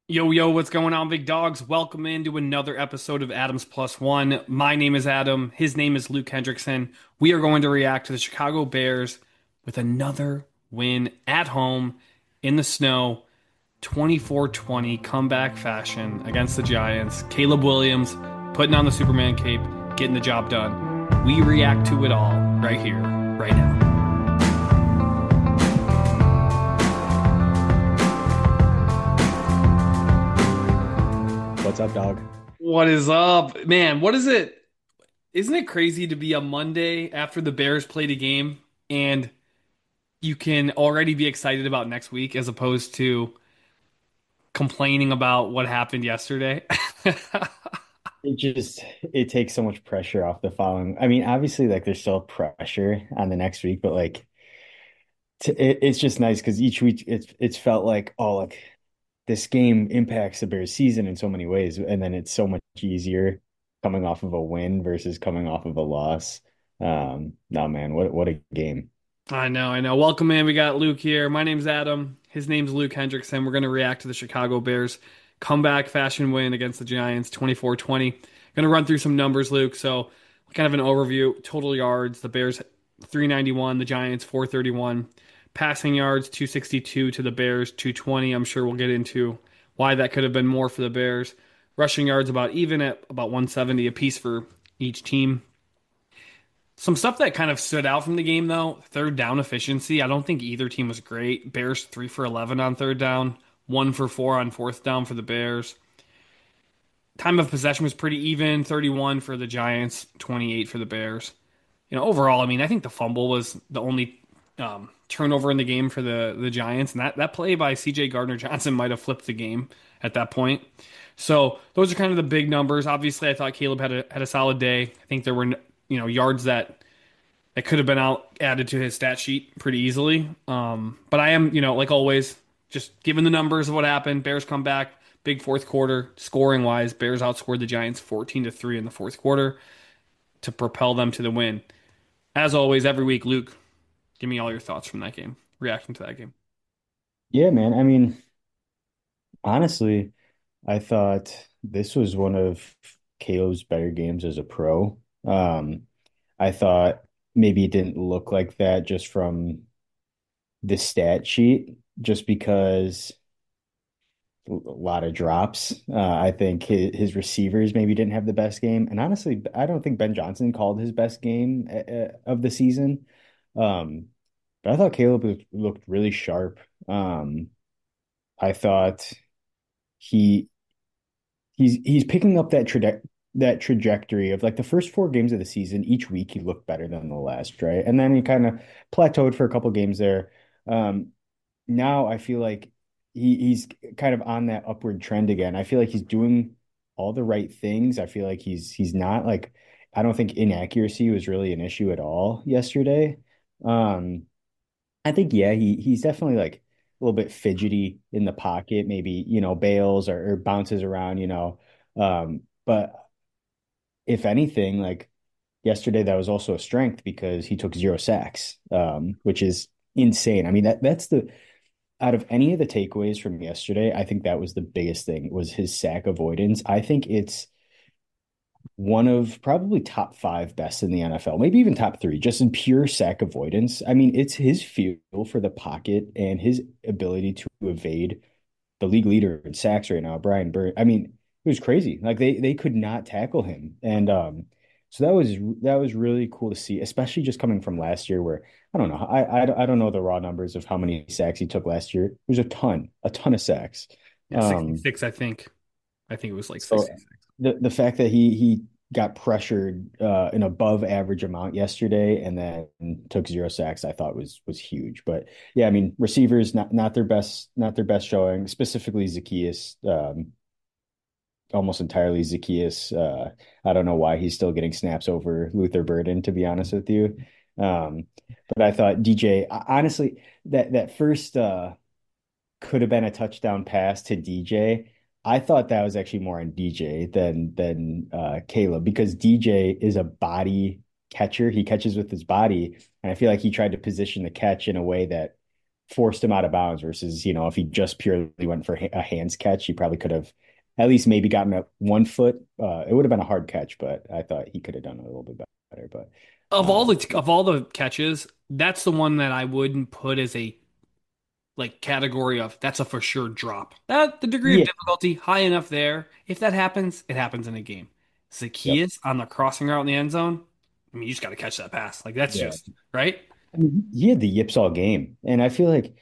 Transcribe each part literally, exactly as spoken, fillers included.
Yo, yo, what's going on, big dogs? Welcome into another episode of Adams Plus One. My name is Adam. His name is Luke Hendrickson. We are going to react to the Chicago Bears with another win at home in the snow, twenty-four twenty comeback fashion against the Giants. Caleb Williams putting on the Superman cape, getting the job done. We react to it all right here, right now. What's up, dog? What is up? Man, what is it? Isn't it crazy to be a Monday after the Bears played a game and you can already be excited about next week as opposed to complaining about what happened yesterday? It just it takes so much pressure off the following. I mean, obviously, like there's still pressure on the next week, but like t it, it's just nice because each week it's it's felt like oh, like this game impacts the Bears season in so many ways, and then it's so much easier coming off of a win versus coming off of a loss. Um, no, man, what what a game! I know, I know. Welcome in. We got Luke here. My name's Adam. His name's Luke Hendrickson. We're going to react to the Chicago Bears comeback fashion win against the Giants twenty-four twenty. Going to run through some numbers, Luke. So, kind of an overview. Total yards, the Bears three ninety-one, the Giants four thirty-one. Passing yards two sixty-two to the Bears two twenty. I'm sure we'll get into why that could have been more for the Bears. Rushing yards about even at about one seventy apiece for each team. Some stuff that kind of stood out from the game, though, third down efficiency. I don't think either team was great. Bears three for eleven on third down, one for four on fourth down for the Bears. Time of possession was pretty even, thirty-one for the Giants, twenty-eight for the Bears. You know, overall, I mean, I think the fumble was the only um, turnover in the game for the the Giants, and that that play by C J Gardner Johnson might have flipped the game at that point. So those are kind of the big numbers. Obviously, I thought Caleb had a had a solid day. I think there were you know yards that that could have been out added to his stat sheet pretty easily. Um, but I am, you know, like always, just given the numbers of what happened. Bears come back, big fourth quarter, scoring wise. Bears outscored the Giants fourteen to three in the fourth quarter to propel them to the win. As always, every week, Luke, give me all your thoughts from that game, reaction to that game. Yeah, man. I mean, honestly, I thought this was one of Caleb's better games as a pro. Um, I thought maybe it didn't look like that just from the stat sheet, just because a lot of drops. Uh, I think his, his receivers maybe didn't have the best game. And honestly, I don't think Ben Johnson called his best game uh, of the season. Um, but I thought Caleb looked, looked really sharp. Um, I thought he he's he's picking up that traje that trajectory of like the first four games of the season. Each week he looked better than the last, right? And then he kind of plateaued for a couple games there. Um, Now I feel like he he's kind of on that upward trend again. I feel like he's doing all the right things. I feel like he's he's not like I don't think inaccuracy was really an issue at all yesterday. Um, I think yeah, he he's definitely like a little bit fidgety in the pocket, maybe, you know, bails or, or bounces around, you know. Um, but if anything, like yesterday, that was also a strength because he took zero sacks, um, which is insane. I mean, that that's the out of any of the takeaways from yesterday, I think that was the biggest thing was his sack avoidance. I think it's one of probably top five best in the N F L, maybe even top three, just in pure sack avoidance. I mean, it's his feel for the pocket and his ability to evade the league leader in sacks right now, Brian Burns. I mean, it was crazy. Like they they could not tackle him, and um, so that was that was really cool to see, especially just coming from last year, where I don't know, I I, I don't know the raw numbers of how many sacks he took last year. It was a ton, a ton of sacks. Yeah, Um, sixty-six, I think. I think it was like so sixty-six. the the fact that he he got pressured uh, an above average amount yesterday and then took zero sacks, I thought was was huge. But yeah, I mean, receivers not not their best not their best showing, specifically Zacchaeus, um, almost entirely Zacchaeus. Uh, I don't know why he's still getting snaps over Luther Burden, to be honest with you. Um, but I thought D J, honestly, that that first uh, could have been a touchdown pass to D J. I thought that was actually more on D J than than uh, Caleb because D J is a body catcher. He catches with his body, and I feel like he tried to position the catch in a way that forced him out of bounds versus, you know, if he just purely went for a hands catch, he probably could have at least maybe gotten a one foot. Uh, it would have been a hard catch, but I thought he could have done it a little bit better. But Of all um, the of all the catches, that's the one that I wouldn't put as a like category of that's a for sure drop. That the degree of yeah, difficulty high enough there. If that happens, it happens in a game. yep, Zacchaeus on the crossing route in the end zone. I mean, you just got to catch that pass. Like that's yeah. just right. I mean, he had the yips all game, and I feel like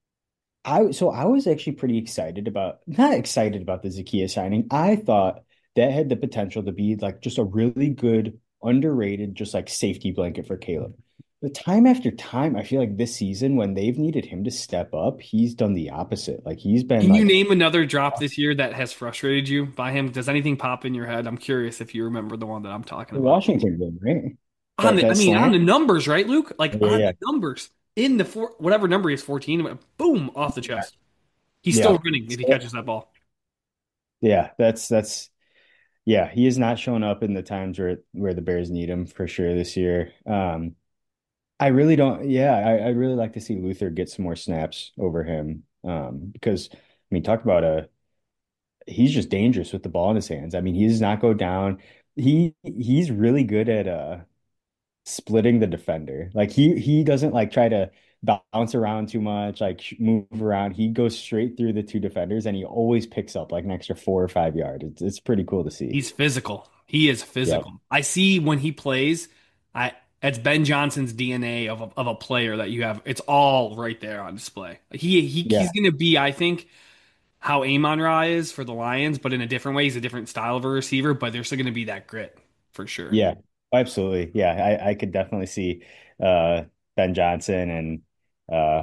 I so I was actually pretty excited about not excited about the Zakia signing. I thought that had the potential to be like just a really good, underrated, just like safety blanket for Caleb. But time after time, I feel like this season, when they've needed him to step up, he's done the opposite. Like he's been Can you like name another drop this year that has frustrated you by him? Does anything pop in your head? I'm curious if you remember the one that I'm talking the about. Washington game, right? On That the, I that mean, on slant. the numbers, right, Luke? Like Yeah, on yeah, the numbers in the four, whatever number he is, fourteen, it went boom off the chest. He's still yeah. winning if he So, catches that ball. yeah, that's that's yeah. He has not shown up in the times where where the Bears need him for sure this year. Um, I really don't. Yeah, I, I'd really like to see Luther get some more snaps over him. Um, because I mean, talk about a he's just dangerous with the ball in his hands. I mean, he does not go down. He he's really good at uh splitting the defender. Like he he doesn't like try to bounce around too much, like sh- move around. He goes straight through the two defenders, and he always picks up like an extra four or five yards. It's it's pretty cool to see. He's physical. He is Yep. physical. I see when he plays, I it's Ben Johnson's D N A of a, of a player that you have. It's all right there on display. He he he's Yeah. going to be, I think, how Amon Ra is for the Lions, but in a different way. He's a different style of a receiver, but there's still going to be that grit for sure. Yeah, absolutely. Yeah, I, I could definitely see uh, Ben Johnson and uh,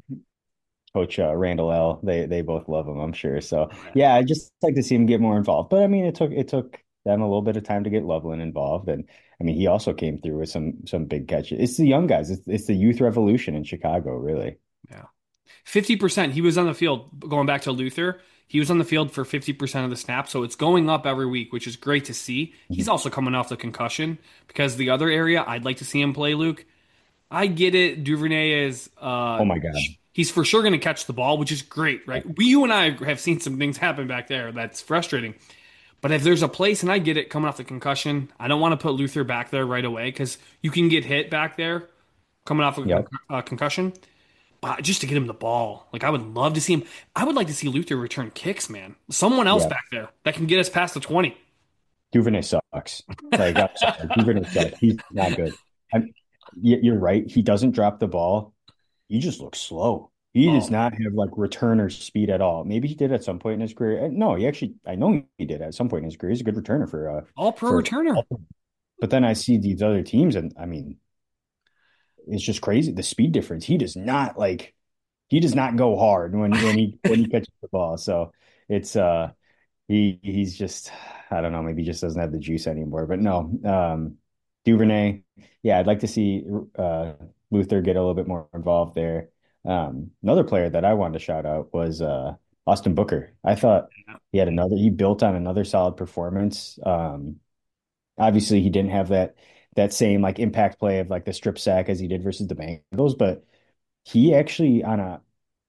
Coach uh, Randall L. They they both love him, I'm sure. So Oh, yeah. yeah, I just like to see him get more involved. But I mean, it took it took them a little bit of time to get Loveland involved, and I mean, he also came through with some some big catches. It's the young guys. It's it's the youth revolution in Chicago, really. Yeah. fifty percent. He was on the field, going back to Luther. He was on the field for fifty percent of the snaps, so it's going up every week, which is great to see. He's Mhm. also coming off the concussion because the other area I'd like to see him play, Luke. I get it. Duvernay is uh Oh my God. he's for sure going to catch the ball, which is great, right? We you and I have seen some things happen back there that's frustrating. But if there's a place, and I get it coming off the concussion, I don't want to put Luther back there right away because you can get hit back there coming off a con Yep. uh, concussion. But just to get him the ball, like I would love to see him. I would like to see Luther return kicks, man. Someone else Yeah. back there that can get us past the twenty. Duvernay sucks. Like I'm sorry, Duvernay sucks. He's not good. I'm, y- you're right. He doesn't drop the ball. He just looks slow. He does Oh, not have like returner speed at all. Maybe he did at some point in his career. Uh, No, he actually, I know he did at some point in his career. He's a good returner for uh all pro for. returner. But then I see these other teams, and I mean, it's just crazy the speed difference. He does not like he does not go hard when when he when he catches the ball. So it's uh he he's just I don't know, maybe he just doesn't have the juice anymore. But no, um Duvernay, yeah, I'd like to see uh Luther get a little bit more involved there. Um another player that I wanted to shout out was uh Austin Booker. I thought he had another he built on another solid performance. Um obviously he didn't have that that same like impact play of like the strip sack as he did versus the Bengals, but he actually on a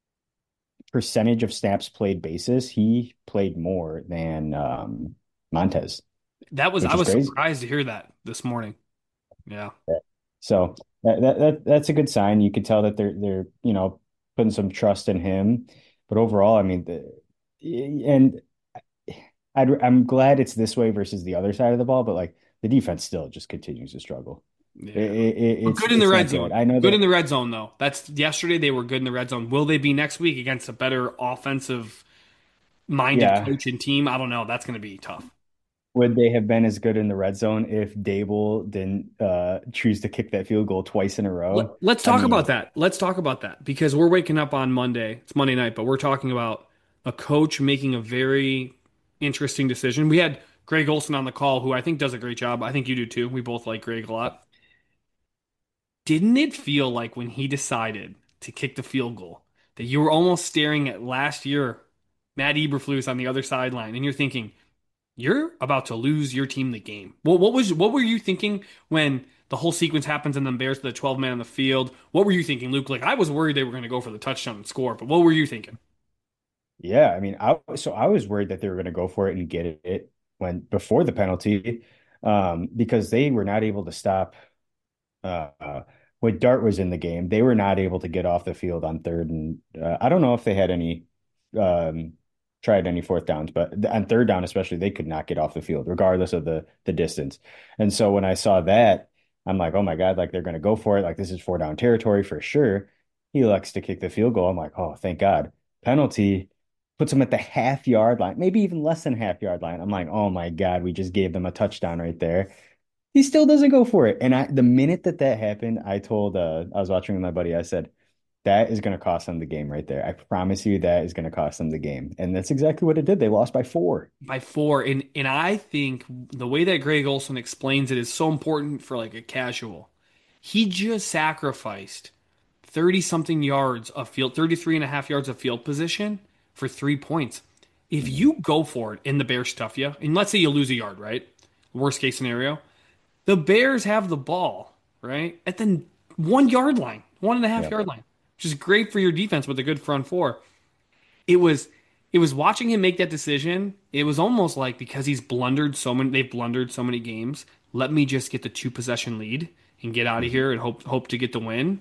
percentage of snaps played basis, he played more than um, Montez, That was which I is was crazy. surprised to hear that this morning. Yeah. Yeah. So that, that that that's a good sign. You could tell that they're they're you know putting some trust in him. But overall, I mean, the, and I'd, I'm glad it's this way versus the other side of the ball. But like the defense still just continues to struggle. It, Yeah. it, But it's good in the it's red not good. zone. I know Good in that. the red zone though. That's yesterday they were good in the red zone. Will they be next week against a better offensive minded Yeah. coach and team? I don't know. That's going to be tough. Would they have been as good in the red zone if Dable didn't uh, choose to kick that field goal twice in a Let, row? let's I talk about mean, that. Let's talk about that because we're waking up on Monday. It's Monday night, but we're talking about a coach making a very interesting decision. We had Greg Olson on the call, who I think does a great job. I think you do too. We both like Greg a lot. Didn't it feel like when he decided to kick the field goal that you were almost staring at last year, Matt Eberflus on the other sideline, and you're thinking, you're about to lose your team the game. Well, what was what were you thinking when The whole sequence happens and then Bears to the twelve man on the field. What were you thinking, Luke? Like I was worried they were going to go for the touchdown and score, but what were you thinking? Yeah, I mean, I so I was worried that they were going to go for it and get it when before the penalty, um, because they were not able to stop. Uh, when Dart was in the game, they were not able to get off the field on third and uh, I don't know if they had any um, tried any fourth downs, but on third down especially, they could not get off the field regardless of the the distance. And so when I saw that, I'm like, oh my God, like they're going to go for it. Like this is four down territory for sure. He elects to kick the field goal. I'm like, oh, thank God. Penalty puts him at the half yard line, maybe even less than half yard line. I'm like, oh my God, we just gave them a touchdown right there. He still doesn't go for it. And I, the minute that that happened, I told, uh, I was watching with my buddy, I said, that is going to cost them the game right there. I promise you that is going to cost them the game. And that's exactly what it did. They lost by four. By four, and and I think the way that Greg Olson explains it is so important for like a casual. He just sacrificed thirty something yards of field, thirty-three and a half yards of field position for three points. If Mhm. you go for it in the Bears stuff you, and let's say you lose a yard, right? Worst case scenario, the Bears have the ball, right? At the one yard line, one and a half Yeah. yard line, which is great for your defense with a good front four. It was it was watching him make that decision. It was almost like because he's blundered so many they've blundered so many games, let me just get the two possession lead and get out of Mhm. here and hope hope to get the win.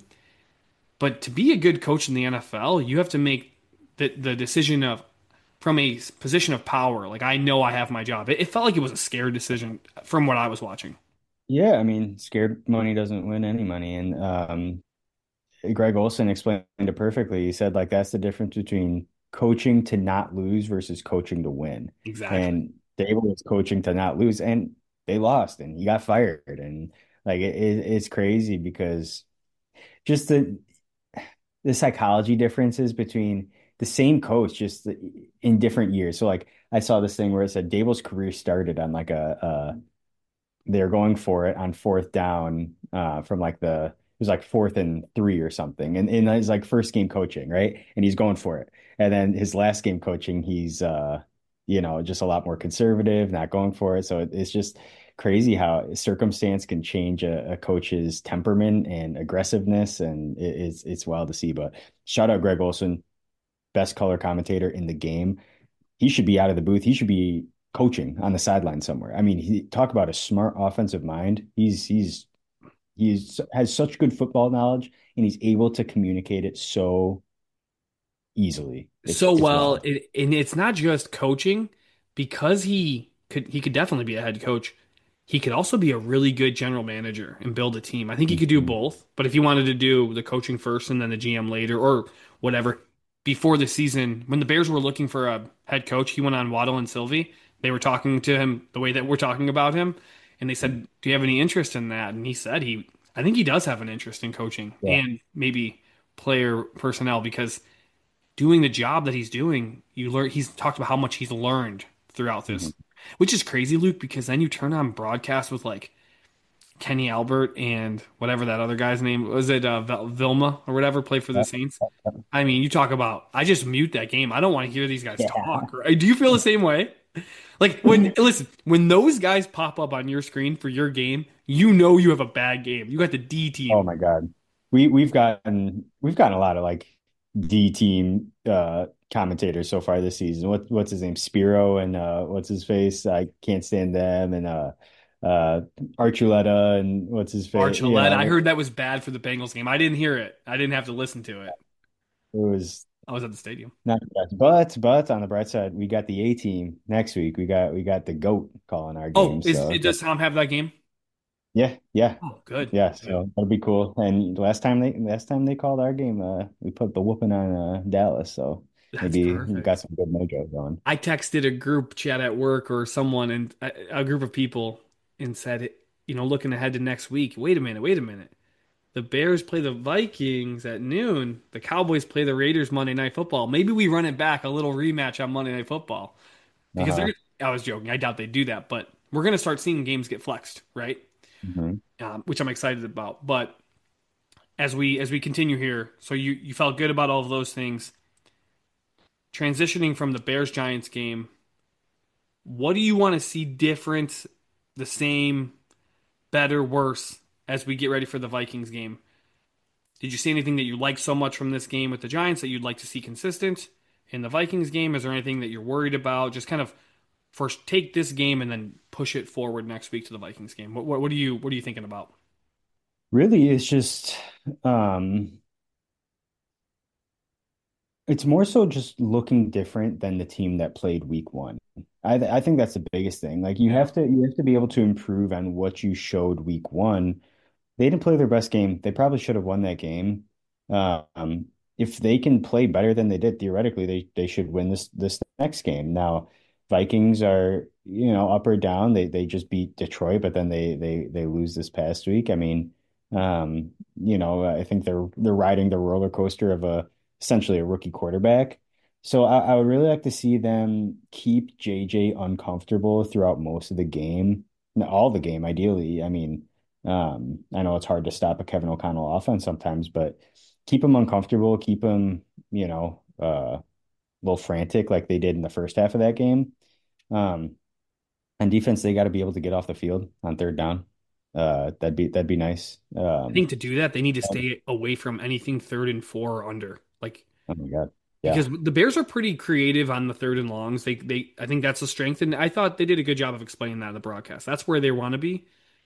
But to be a good coach in the N F L, you have to make the the decision of from a position of power. Like I know I have my job. It, it felt like it was a scared decision from what I was watching. Yeah. I mean, scared money doesn't win any money. And um, Greg Olson explained it perfectly. He said, like, that's the difference between coaching to not lose versus coaching to win. Exactly. And Dable was coaching to not lose, and they lost, and he got fired. And like, it, it, it's crazy because just the the psychology differences between the same coach just in different years. So like I saw this thing where it said Dable's career started on like a, they're going for it on fourth down uh, from like the it was like fourth and three or something, and in his like first game coaching, right? And he's going for it, and then his last game coaching, he's uh, you know, just a lot more conservative, not going for it. So it, it's just crazy how circumstance can change a, a coach's temperament and aggressiveness, and it, it's it's wild to see. But shout out Greg Olson, best color commentator in the game. He should be out of the booth. He should be coaching on the sideline somewhere. I mean, he talk about a smart offensive mind. He's he's he's has such good football knowledge and he's able to communicate it so easily. It's So it's well, wild. it, and it's not just coaching because he could he could definitely be a head coach. He could also be a really good general manager and build a team. I think he could do Mhm. both. But if you wanted to do the coaching first and then the G M later or whatever, before the season, when the Bears were looking for a head coach, he went on Waddle and Sylvie. They were talking to him the way that we're talking about him, and they said, "Do you have any interest in that?" And he said he, I think he does have an interest in coaching Yeah. and maybe player personnel because doing the job that he's doing, you learn he's talked about how much he's learned throughout Mhm. this, which is crazy, Luke, because then you turn on broadcast with like Kenny Albert and whatever that other guy's name was it uh, Vel- Vilma or whatever play for the Saints. I mean, you talk about I just mute that game. I don't want to hear these guys Yeah. talk. Right? Do you feel the same way? Like when listen, when those guys pop up on your screen for your game, you know you have a bad game. You got the D Oh team. my God. We we've gotten we've gotten a lot of like D team uh commentators so far this season. What what's his name? Spiro and uh what's his face? I can't stand them and uh uh Archuleta and what's his face? You Archulette. I know, heard that was bad for the Bengals game. I didn't hear it. I didn't have to listen to it. it was I was at the stadium. not the best. But but on the bright side, we got the A team next week. We got we got the GOAT calling our Oh, games. is So it does Tom have that game? yeah, yeah, Oh, good. yeah. Good. So that'll be cool. And last time they last time they called our game, uh, we put the whooping on uh, Dallas. So That's maybe we got perfect. some good mojo going. I texted a group chat at work or someone and a, a group of people and said, you know, looking ahead to next week. Wait a minute. Wait a minute. The Bears play the Vikings at noon. The Cowboys play the Raiders Monday Night Football. Maybe we run it back a little rematch on Monday Night Football because Uh-huh. they're. I was joking. I doubt they do that, but we're gonna start seeing games get flexed, right? Hmm. Um, which I'm excited about. But as we as we continue here, so you you felt good about all of those things. Transitioning from the Bears Giants game, what do you want to see different, the same, better, worse as we get ready for the Vikings game. Did you see anything that you liked so much from this game with the Giants that you'd like to see consistent in the Vikings game? Is there anything that you're worried about? Just kind of first take this game and then push it forward next week to the Vikings game. What what, what are you what are you thinking about? Really, it's just um it's more so just looking different than the team that played week one. I th I think that's the biggest thing. Like you Yeah. have to you have to be able to improve on what you showed week one. They didn't play their best game. They probably should have won that game. Um, if they can play better than they did, theoretically, they they should win this this next game. Now, Vikings are, you know, up or down. They they just beat Detroit, but then they they they lose this past week. I mean, um, you know, I think they're they're riding the roller coaster of a essentially a rookie quarterback. So I, I would really like to see them keep J J uncomfortable throughout most of the game, all the game, ideally. I mean. Um, I know it's hard to stop a Kevin O'Connell offense sometimes, but keep him uncomfortable, keep him, you know, uh, a little frantic like they did in the first half of that game. Um, and defense, they got to be able to get off the field on third down. Uh, that'd be that'd be nice. I Um, think to do that, they need to oh stay away from anything third and four or under. Like my God, yeah. because the Bears are pretty creative on the third and longs. They they I think that's a strength, and I thought they did a good job of explaining that in the broadcast. That's where they want to be,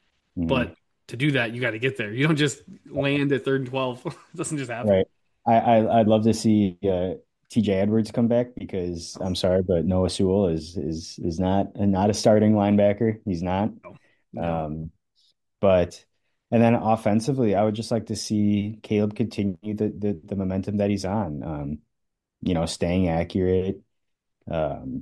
but Mhm. to do that, you got to get there. You don't just land at third and twelve. It doesn't just happen. Right. I, I I'd love to see uh, T J Edwards come back because I'm sorry, but Noah Sewell is is is not not a starting linebacker. He's not. No, no. Um, But and then offensively, I would just like to see Caleb continue the the, the momentum that he's on. Um, you know, staying accurate, um,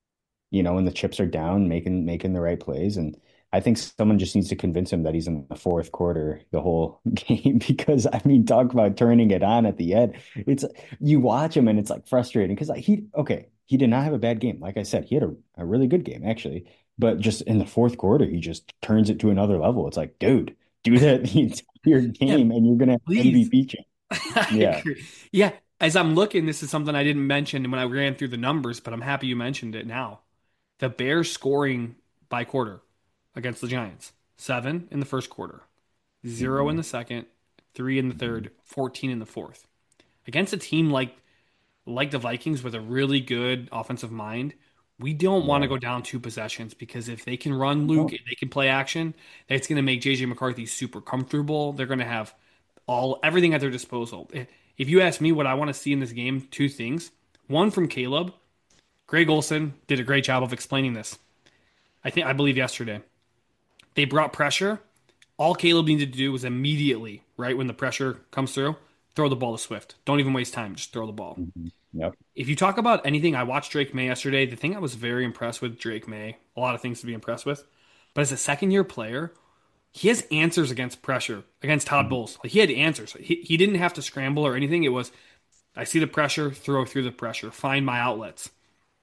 you know, when the chips are down, making making the right plays. And I think someone just needs to convince him that he's in the fourth quarter the whole game because I mean, talk about turning it on at the end. It's you watch him and it's like frustrating because he okay, he did not have a bad game. Like I said, he had a, a really good game actually. But just in the fourth quarter, he just turns it to another level. It's like, dude, do that the entire Yeah, game and you're gonna have please. M V P chance. I Yeah. agree. Yeah, as I'm looking, this is something I didn't mention when I ran through the numbers, but I'm happy you mentioned it now. The Bears scoring by quarter against the Giants. Seven in the first quarter, zero in Mhm. the second, three in the third, fourteen in the fourth. Against a team like like the Vikings with a really good offensive mind, we don't want to Yeah. go down two possessions because if they can run Luke No. and they can play action, that's going to make J J McCarthy super comfortable. They're going to have all everything at their disposal. If you ask me what I want to see in this game, two things. One from Caleb. Greg Olson did a great job of explaining this. I think I believe yesterday. They brought pressure. All Caleb needed to do was immediately, right when the pressure comes through, throw the ball to Swift. Don't even waste time, just throw the ball. Mhm. Yep. If you talk about anything, I watched Drake May yesterday. The thing I was very impressed with Drake May, a lot of things to be impressed with, but as a second year player, he has answers against pressure, against Todd Mhm. Bowles. Like he had answers. He, he didn't have to scramble or anything. It was, I see the pressure, throw through the pressure, find my outlets.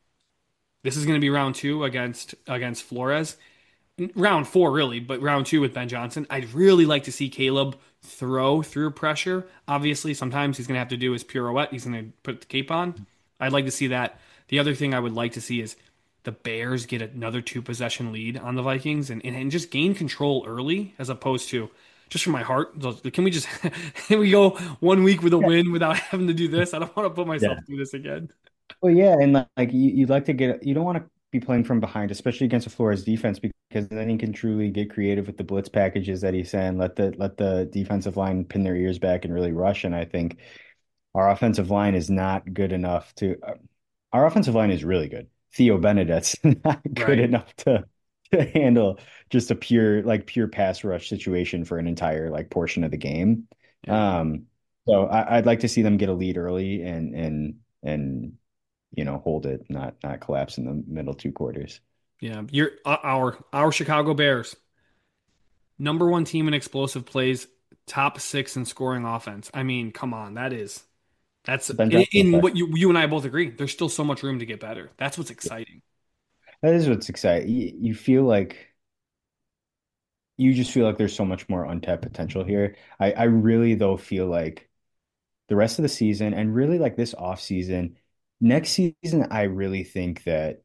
This is going to be round two against against Flores. Round four, really, but round two with Ben Johnson. I'd really like to see Caleb throw through pressure. Obviously, sometimes he's going to have to do his pirouette. He's going to put the cape on. I'd like to see that. The other thing I would like to see is the Bears get another two possession lead on the Vikings and, and, and just gain control early as opposed to just for my heart. Can we just can we go one week with a Yeah. win without having to do this? I don't want to put Yeah. myself through this again. Well, yeah, and like, like you, you'd like to get you don't want to be playing from behind, especially against a Flores defense, because then he can truly get creative with the blitz packages that he's saying. Let the let the defensive line pin their ears back and really rush. And I think our offensive line is not good enough to. Uh, our offensive line is really good. Theo Benedet's not good Right. enough to to handle just a pure like pure pass rush situation for an entire like portion of the game. Yeah. Um, so I, I'd like to see them get a lead early and and and you know, hold it, not not collapse in the middle two quarters. Yeah. You're uh, our our Chicago Bears. Number one team in explosive plays, top six in scoring offense. I mean, come on, that is that's Ben in, Johnson in effect. what you you and I both agree. There's still so much room to get better. That's what's exciting. That is what's exciting. You, you feel like you just feel like there's so much more untapped potential here. I, I really though feel like the rest of the season and really like this off season, next season, I really think that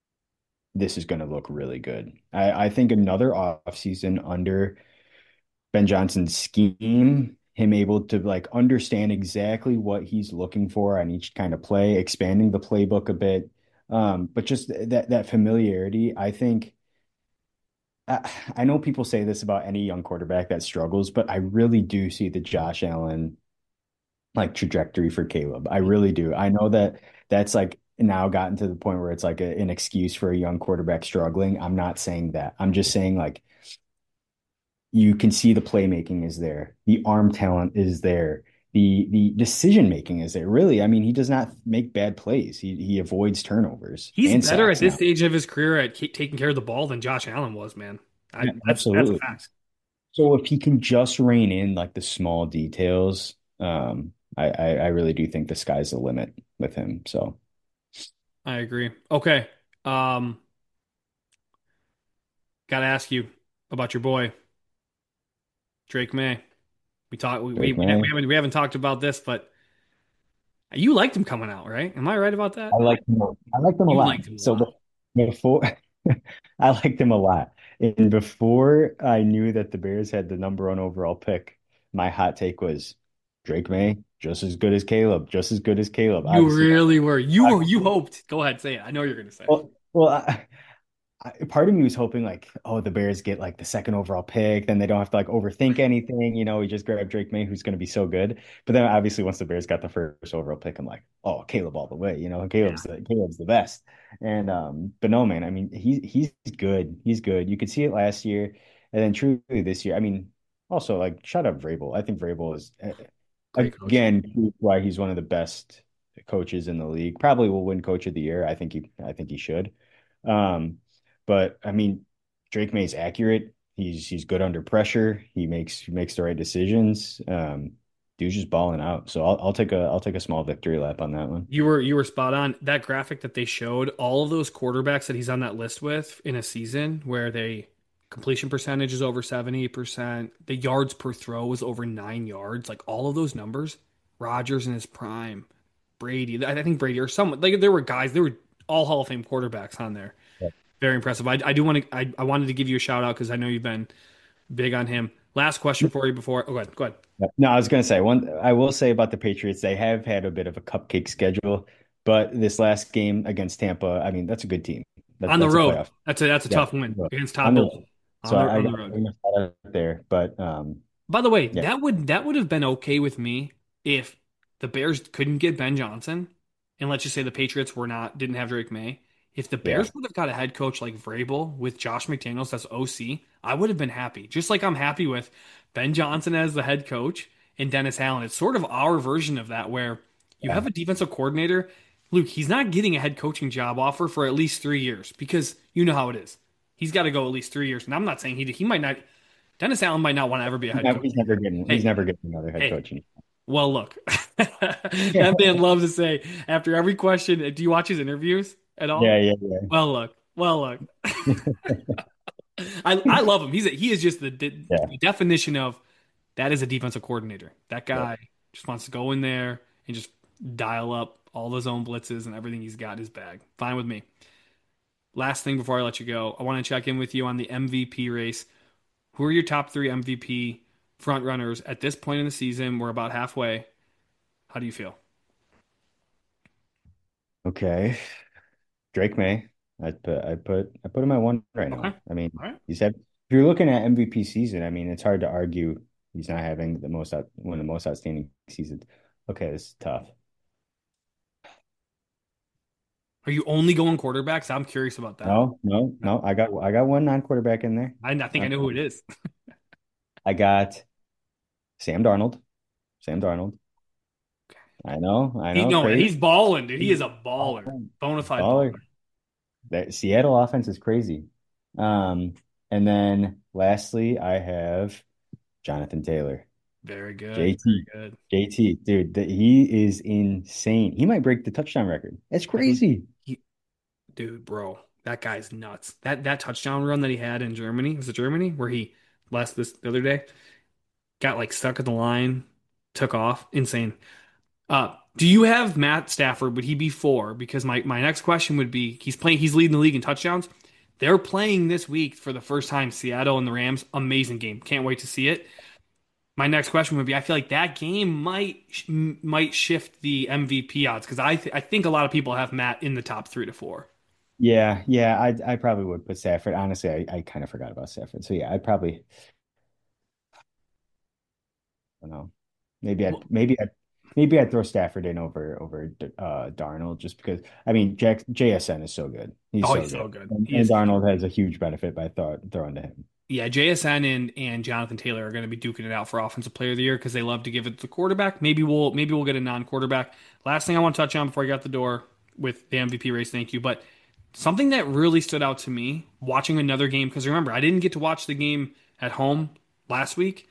this is going to look really good. I, I think another off season under Ben Johnson's scheme, him able to like understand exactly what he's looking for on each kind of play, expanding the playbook a bit. Um, but just that that familiarity, I think I, I know people say this about any young quarterback that struggles, but I really do see the Josh Allen like trajectory for Caleb. I really do. I know that that's like now gotten to the point where it's like a, an excuse for a young quarterback struggling. I'm not saying that. I'm just saying like you can see the playmaking is there, the arm talent is there, the the decision making is there. Really, I mean, he does not make bad plays. He he avoids turnovers He's and better at sacks this now. stage of his career at ke- taking care of the ball than Josh Allen was, man. I Yeah, that's that's a absolutely. fact. So if he can just rein in like the small details, um, I, I I really do think the sky's the limit with him. So I agree. Okay. Um, Gotta ask you about your boy Drake May. We talked. We we, Drake we May. haven't we haven't talked about this, but you liked him coming out, right? Am I right about that? I liked him. I liked him a You lot. liked him a So lot. be- before, I liked him a lot. And before I knew that the Bears had the number one overall pick, my hot take was Drake May just as good as Caleb, just as good as Caleb. You Obviously, really were. You were. You obviously. hoped. Go ahead, say it. I know you're gonna say it. Well, well, I, I, part of me was hoping like, oh, the Bears get like the second overall pick, then they don't have to like overthink anything. You know, we just grab Drake May, who's going to be so good. But then obviously, once the Bears got the first overall pick, I'm like, oh, Caleb all the way. You know, Yeah, Caleb's the Caleb's the best. And um, but no, man, I mean, he's he's good. He's good. You could see it last year, and then truly this year. I mean, also like shout out Vrabel. I think Vrabel is uh, great coach. again proved why he's one of the best coaches in the league. Probably will win Coach of the Year. I think he I think he should. Um, but I mean, Drake May's accurate. He's he's good under pressure. He makes he makes the right decisions. Um, dude's just balling out. So I'll I'll take a I'll take a small victory lap on that one. You were you were spot on. That graphic that they showed, all of those quarterbacks that he's on that list with in a season where they completion percentage is over seventy percent, the yards per throw was over nine yards, like all of those numbers. Rodgers in his prime, Brady, I think Brady or someone like there were guys, there were all Hall of Fame quarterbacks on there. Yeah. Very impressive. I, I do want to I, I wanted to give you a shout out because I know you've been big on him. Last question for you before. Oh, go ahead. Go ahead. Yeah. No, I was gonna say one. I will say about the Patriots, they have had a bit of a cupcake schedule, but this last game against Tampa, I mean, that's a good team. That On the that's a road. playoff. That's a that's a Yeah, tough win against on top the bills road. on So the I, I on the got road. that out there, but um, By the way, yeah, that would that would have been okay with me if the Bears couldn't get Ben Johnson, and let's just say the Patriots were not didn't have Drake May. If the yeah, Bears would have got a head coach like Vrabel with Josh McDaniels as O C, I would have been happy. Just like I'm happy with Ben Johnson as the head coach and Dennis Allen. It's sort of our version of that where you yeah. have a defensive coordinator. Luke, he's not getting a head coaching job offer for at least three years because you know how it is. He's got to go at least three years. And I'm not saying he he might not. Dennis Allen might not want to ever be a He's head never, coach he's never again. getting he's Hey, never getting another head hey, coaching. well, look, Yeah, that man loves to say after every question, do you watch his interviews at yeah, all? yeah, Well, look, well, look, I I love him. He's a, he is just the, de yeah, the definition of that is a defensive coordinator. That yeah. guy just wants to go in there and just dial up all his own blitzes and everything he's got in his bag. Fine with me. Last thing before I let you go, I want to check in with you on the M V P race. Who are your top three M V P front runners at this point in the season? We're about halfway. How do you feel? Okay, Drake May. I put I put I put him at one right Okay. now. I mean, All right. he's had. If you're looking at M V P season, I mean, it's hard to argue he's not having the most out one of the most outstanding seasons. Okay, this is tough. Are you only going quarterbacks? I'm curious about that. No, no, Okay. no. I got I got one non-quarterback in there. I, I think I Um, know who it is. I got Sam Darnold. Sam Darnold. I know, I He know, no, crazy. he's balling, dude. He is a baller, bona fide baller. Baller. That Seattle offense is crazy. Um, and then lastly, I have Jonathan Taylor. Very good. J T. Very good. J T, dude, that he is insane. He might break the touchdown record. That's I think crazy. he, dude, bro, that guy's nuts. That that touchdown run that he had in Germany, was it Germany, where he last this the other day got like stuck at the line, took off, insane. Uh, do you have Matt Stafford? Would he be four? Because my my next question would be, he's playing, he's leading the league in touchdowns. They're playing this week for the first time, Seattle and the Rams. Amazing game. Can't wait to see it. My next question would be: I feel like that game might might shift the M V P odds because I th I think a lot of people have Matt in the top three to four. Yeah, yeah, I I probably would put Stafford. Honestly, I, I kind of forgot about Stafford. So yeah, I'd probably, I don't know. Maybe I'd Well, maybe I'd maybe I'd throw Stafford in over over uh Darnold just because I mean Jack J S N is so good. He's oh, so he's so good. good. And, He and is. Darnold has a huge benefit by throw, throwing to him. Yeah, J S N and and Jonathan Taylor are going to be duking it out for Offensive Player of the Year because they love to give it to the quarterback. Maybe we'll maybe we'll get a non-quarterback. Last thing I want to touch on before I got the door with the M V P race. Thank you, but something that really stood out to me watching another game because remember I didn't get to watch the game at home last week.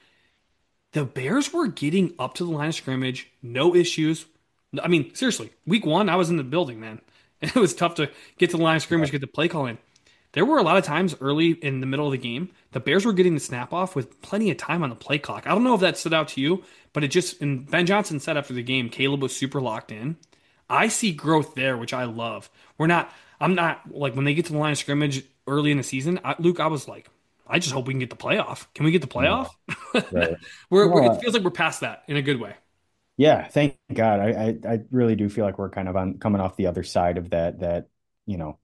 The Bears were getting up to the line of scrimmage, no issues. I mean, seriously, week one I was in the building, man. It was tough to get to the line of scrimmage, get the play call in. There were a lot of times early in the middle of the game, the Bears were getting the snap off with plenty of time on the play clock. I don't know if that stood out to you, but it just, and Ben Johnson said after the game, Caleb was super locked in. I see growth there, which I love. We're not, I'm not, like, when they get to the line of scrimmage early in the season, I, Luke, I was like, I just hope we can get the playoff. Can we get the Yeah, playoff? right. we're, we're, it No, feels like we're past that in a good way. yeah, thank God. I, I I really do feel like we're kind of on coming off the other side of that that, you know,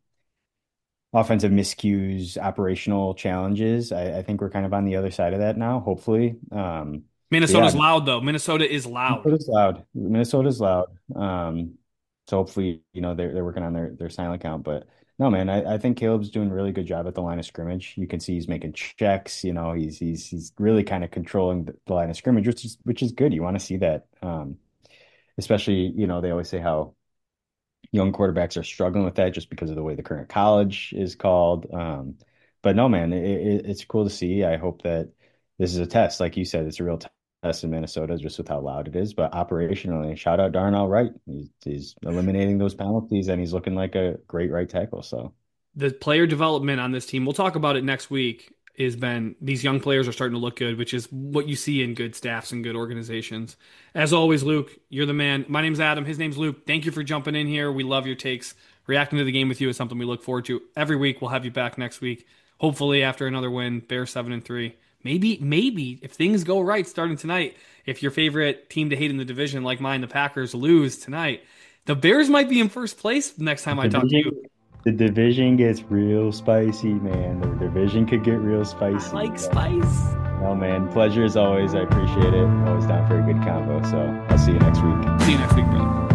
offensive miscues, operational challenges. I, I think we're kind of on the other side of that now, hopefully. Um, but yeah, Minnesota's loud, though. Minnesota is loud. Minnesota's loud. Minnesota's loud. Um, so hopefully, you know, they're they're working on their their silent count. But no, man, I, I think Caleb's doing a really good job at the line of scrimmage. You can see he's making checks, you know, he's he's he's really kind of controlling the, the line of scrimmage, which is which is good. You want to see that. Um, especially, you know, they always say how young quarterbacks are struggling with that just because of the way the current college is called. Um, but no, man, it, it, it's cool to see. I hope that this is a test. Like you said, it's a real t- test in Minnesota just with how loud it is. But operationally, shout out Darnell Wright. He's, he's eliminating those penalties and he's looking like a great right tackle. So, The player development on this team, we'll talk about it next week, has been these young players are starting to look good, which is what you see in good staffs and good organizations. As always, Luke, you're the man. My name's Adam. His name's Luke. Thank you for jumping in here. We love your takes. Reacting to the game with you is something we look forward to every week. We'll have you back next week. Hopefully after another win, Bears seven and three. Maybe, maybe if things go right starting tonight, if your favorite team to hate in the division, like mine, the Packers, lose tonight, the Bears might be in first place next time I talk to division, you. the division gets real spicy, man. The division could get real I spicy. like spice. No, man, pleasure as always. I appreciate it. Always down for a good combo. So I'll see you next week. See you next week, brother.